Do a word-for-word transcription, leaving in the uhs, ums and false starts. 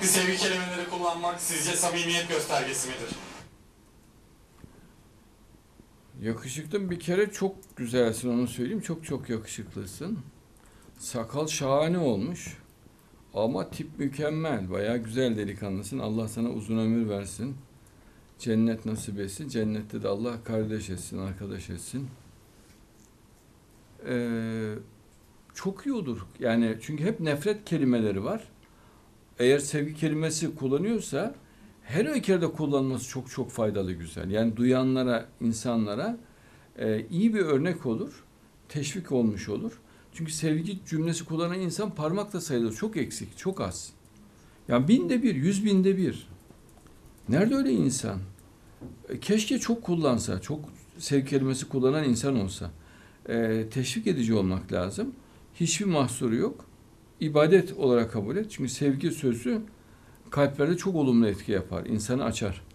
Sürekli sevgi kelimeleri kullanmak sizce samimiyet göstergesi midir? Yakışıklı bir kere çok güzelsin, onu söyleyeyim. Çok çok yakışıklısın. Sakal şahane olmuş. Ama tip mükemmel. Bayağı güzel delikanlısın. Allah sana uzun ömür versin. Cennet nasip etsin. Cennette de Allah kardeş etsin, arkadaş etsin. Ee, çok iyi olur. Yani çünkü hep nefret kelimeleri var. Eğer sevgi kelimesi kullanıyorsa her ülkede kullanması çok çok faydalı, güzel. Yani duyanlara, insanlara e, iyi bir örnek olur. Teşvik olmuş olur. Çünkü sevgi cümlesi kullanan insan parmakla sayılır. Çok eksik, çok az. Yani binde bir, yüz binde bir. Nerede öyle insan? E, keşke çok kullansa, çok sevgi kelimesi kullanan insan olsa. E, teşvik edici olmak lazım. Hiçbir mahsuru yok. İbadet olarak kabul et. Çünkü sevgi sözü kalplerde çok olumlu etki yapar. İnsanı açar.